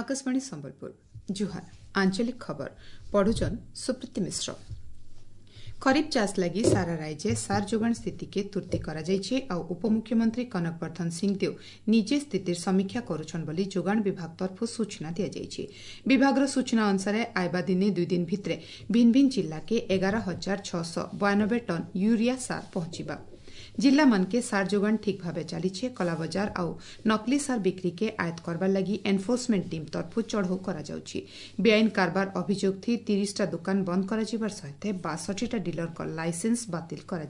आकाशवाणी संबलपुर जुहार आंचलिक खबर पढ़ुचन सुप्रीति मिश्र। खरीफ चाष लगी सारा राज्य सार जोगाण स्थिति के तुर्ती करा उपमुख्यमंत्री कनक वर्धन सिंहदेव निजे स्थितिर समीक्षा करुछन बोली जोगाण विभाग तरफ सूचना दिया। विभाग सूचना अनुसार आइबा दिने 2 दिन भित्रे भिन्न भिन्न जिला के 11,692 टन यूरिया सार पहुंचीबा। जिला मन के सार जोगाण ठीक भावे चली कला बजार आउ नकली सार बिक्री के आयत करबार लगी एनफोर्समेंट टीम तरफ चढ़ऊ करा बेआईन कारबार अभियोग थी 30टा दुकान बंद कर सहित 62टा डीलर लाइसेंस बातिल कर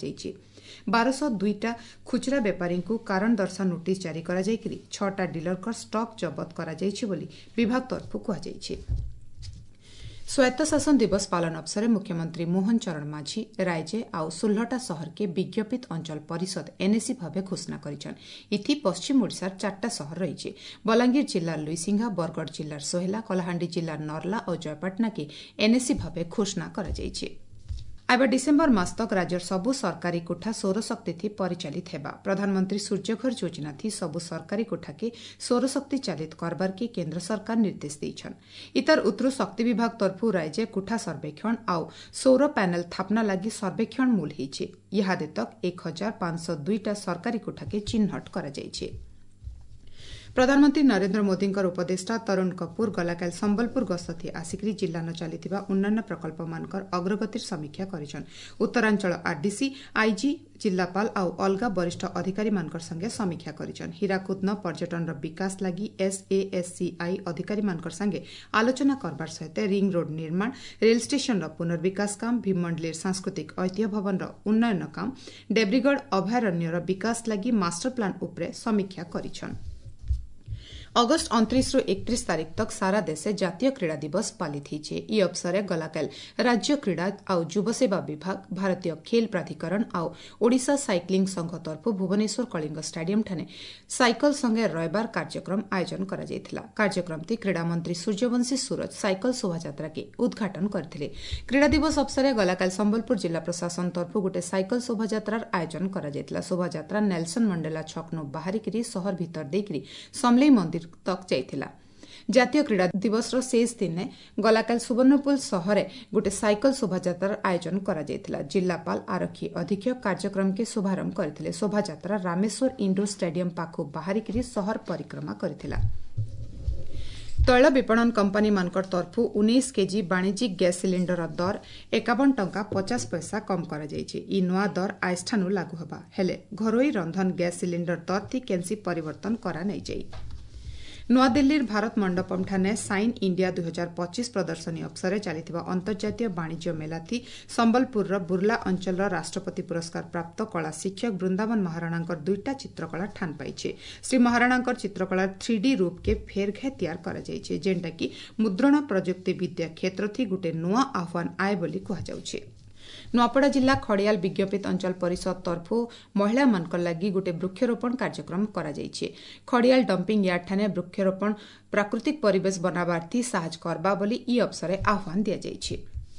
1202टा खुचरा बेपारी को कारण दर्शा नोटिस जारी कर 6टा डीलर स्टक जबत कर विभाग तरफ कहुई। स्वायत्त शासन दिवस पालन अवसर मुख्यमंत्री मोहन चरण माझी रायजे आउ 16टा शहर के विज्ञपित अंचल परिषद एनएसी भावे घोषणा करिछन। इथि पश्चिम ओडिशार 4टा शहर रही बलांगीर जिल्ला लुईसिंघा, बरगढ़ जिल्लार सोहेला, कलाहांडी जिल्लार नर्ला और जयपाटना के एनएसी भावे घोषणा करा आइबा डिसेम्बर मास तक राज्यर सबु सरकारी कोठा सौरशक्ति थी परिचालित हेबा। प्रधानमंत्री सूर्यघर योजना थी सबु सरकारी कोठा के सौरशक्ति चालित करबार के केन्द्र सरकार निर्देश देइछन। इतर उत्रु शक्ति विभाग तरफु राज्य कोठा सर्वेक्षण आउ सौर पैनल थापना लगी सर्वेक्षण मूल हिचे। इहादे तक 1502टा सरकारी कोठा के चिन्हट करा जाइछे। प्रधानमंत्री नरेन्द्र मोदी उपदेष्टा तरुण कपूर गलाकाल संबलपुर गस्त आसिक जिला न चली उन्नयन प्रकल्प मानकर अग्रगतिर समीक्षा करिछन। उत्तरांचल आरडीसी, आईजी, जिलापाल आउ अलगा वरिष्ठ अधिकारी मानकर संगे समीक्षा करिछन। हीराकुद न पर्यटन विकास लगी SASCI अधिकारी मानकर संगे आलोचना करबार सहित रिंग रोड निर्माण, रेल स्टेशन पुनर्विकास काम, भीममंडलेर सांस्कृतिक ऐतिह्य भवन उन्नयन काम, डेब्रीगढ़ अभयारण्य विकास लगी मास्टर प्लान उपरे समीक्षा करिछन। अगस्त 29 रु 31 तारिख तक सारा देशे जातीय क्रीड़ा दिवस पालित होइछे। ई अवसर गलाकाल राज्य क्रीड़ा आउ युव सेवा विभाग, भारतीय खेल प्राधिकरण आउ ओडिशा साइक्लिंग संघ तरफ भुवनेश्वर कलिंग स्टाडियम ठाने साइकल संगे रविवार कार्यक्रम आयोजन करा जायथिला। कार्यक्रम ती क्रीड़ा मंत्री सूर्यवंशी सूरज साइकल शोभायात्रा के उद्घाटन करथिले। क्रीड़ा दिवस अवसर गलाकाल संबलपुर जिला प्रशासन तरफ गोटे साइकल शोभायात्रार आयोजन करा जायथिला। शोभायात्रा नेल्सन मंडेला छकनु बाहरिकरी शहर भीतर देकरी समलेई मंदिर तक जाइथिला। जातीय क्रीड़ा दिवस शेष दिन गलाकाल सुवर्णपुर शहर गोटे साइकल शोभायात्रार आयोजन करा जायथिला। जिलापाल आरक्षी अधीक्षक कार्यक्रम के शुभारंभ करथिले। शोभायात्रा रामेश्वर इंडोर स्टेडियम पाखु बाहरिकरी शहर परिक्रमा करथिला। तैल विपणन कंपानी मानकर तरफ 19 केजी वाणिज्यिक गैस सिलिंडर दर 51 टंका 50 पैसा कम करा जायछि। ई नुआ दर आइष्ठानु लागू होबा हेले घरोई रंधन गैस सिलिंडर दर थी केंसी परिवर्तन करा नै जाई। नुआदिल्लीर भारत मंडपम ठाने साइन इंडिया 2025 प्रदर्शनी अवसर चली अंतर्जातीय वाणिज्य मेला थी संबलपुर बुर्ला अंचल राष्ट्रपति पुरस्कार प्राप्त कला शिक्षक वृंदावन महाराणा 2टा चित्रकला ठान पाइछे। श्री महाराणा चित्रकला 3D रूप के फेरघे तैयार करा जाइछे, जेंटा कि मुद्रण प्रजुक्ति विद्या क्षेत्र थी गोटे नुआ आह्वान आए बोली कहुछे। नुआपड़ा जिला खड़ियाल विज्ञपित अंचल परिषद तरफ महिला मानकर लगी गोटे वृक्षरोपण कार्यक्रम करा जाइछे। खड़ियाल डंपिंग यार्ड ठाने वृक्षरोपण प्राकृतिक परिवेश बनाबार थी साहाय्य करबा बोली ई अवसर आह्वान दिया जाइछे।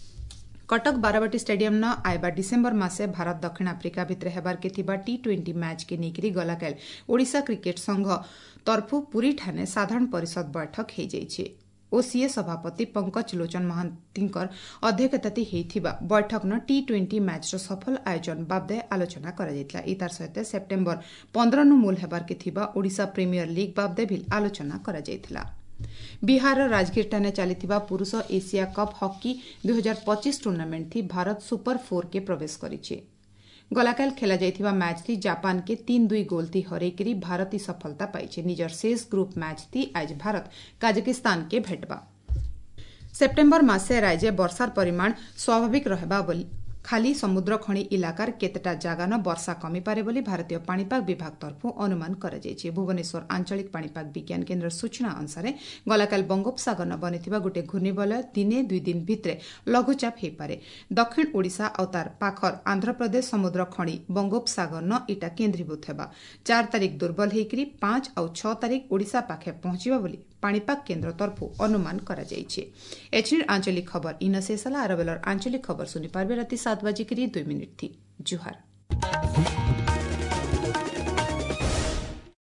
कटक बाराबाटी स्टेडियम न आइबा डिसेम्बर मासे भारत दक्षिण आफ्रिका भितर हेबार के थिबा T20 मैच के नेकरी गलाकाल ओडिशा क्रिकेट संघ तरफ पुरी ठाने साधारण परिषद बैठक हो जाइछे। ओसीए सभापति पंकज लोचन महांतीकर अध्यक्षताती हेइथिबा बैठक न T20 मैच सफल आयोजन बाबदे आलोचना करा जायतिला। इतार सहित सेप्टेम्बर 15 नु मूल हेबार के थिबा ओडिशा प्रीमियर लीग बाबदे भी आलोचना करा जायतिला। बिहार राजगीर ठाने चलीथिबा पुरुष एशिया कप हॉकी 2025 टूर्नामेंट थी भारत सुपर 4 के प्रवेश करिछे। गलाकाल खेला जाइथिबा मैच थी जापान के 3-2 गोल थी हरेकरी भारती सफलता पाइछे। निजर शेष ग्रुप मैच थी आज भारत काजाकिस्तान के भेटबा। सेप्टेम्बर मासे राज्य वर्षार परिमाण स्वाभाविक रहबा बोली खाली समुद्र खणी इलाकार केतेटा जागा न वर्षा कमी पारे बोली भारतीय पाणीपाग विभाग तरफ अनुमान करा जायछि। भुवनेश्वर आंचलिक पाणीपाग विज्ञान केन्द्र सूचना अनुसार गलाकाल बंगोपसागर न बनिथिबा गोटे घूर्णिबलय दिने 2 दिन भितरे लघुचाप हो पारे। दक्षिण ओडिशा और तार पाखर आंध्र प्रदेश समुद्र खणी बंगोपसागर न इटा केन्द्रीभूत हेबा। 4 तारिख दुर्बल होइकरी 5 और 6 तारिख ओडिशा पाखे पहुंचीबा बोली पाणीपाग केन्द्र तरफ अनुमान करा जायछि। एचडी आंचलिक खबर इन शेषला आरबेलर आंचलिक खबर सुनी पारबे राति 7 बजे 2 मिनिट थी। जुहार।